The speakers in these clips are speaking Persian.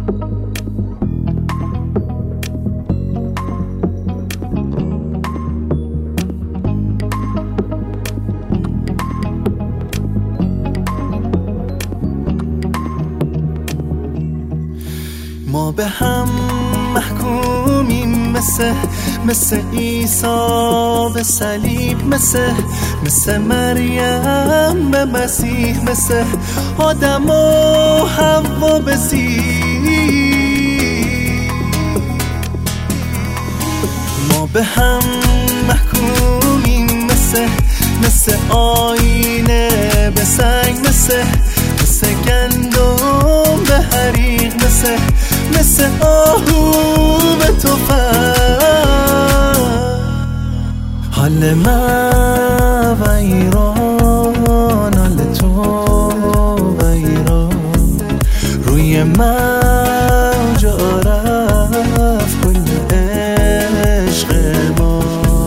ما به هم محکومیم مثل عیسی به صلیب، مثل مریم به مسیح، مثل آدم و حوا به سیح. ما به هم محکومیم مثل آینه به سنگ، مثل گندم به حریق، مثل آهو به تفنگ. حال من و ایران، حال تو و ایران، روی من جا رفت کل عشق ما.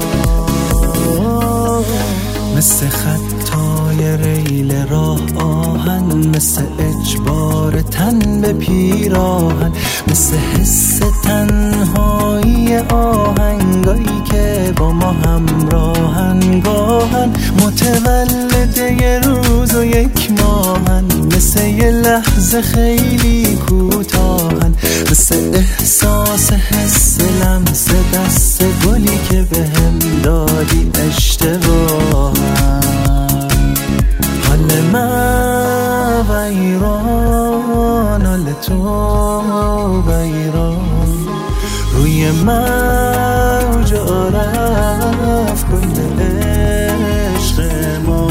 مثل خطای ریل راه آهن، مثل اجبار تن به پیراهن، مثل حس تنهایی آهنگایی که با ما همراهن، گاهن متولد یه روز و یک ماهن، مثل یه لحظه خیلی کوتاهن، مثل احساس حس لمس دست گلی که بهم دادی اشتباهن. حال من و ایران، حال تو و ایران، روی من جا رفت کل عشق ما.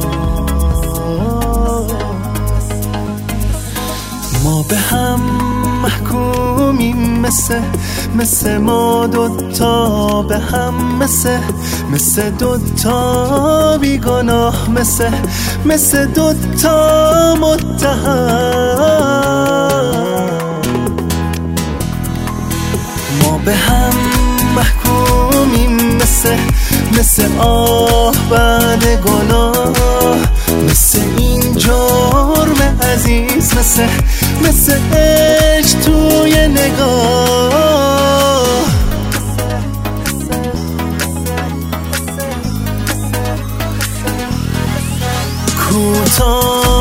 ما به هم محکومیم مثل ما دوتا به هم، مثل دوتا بیگناه، مثل دوتا متهم. ما به هم محکومیم مثل آه بعد گناه، مثل این جرم عزیز، مثل عشق توی نگاه. کوتاه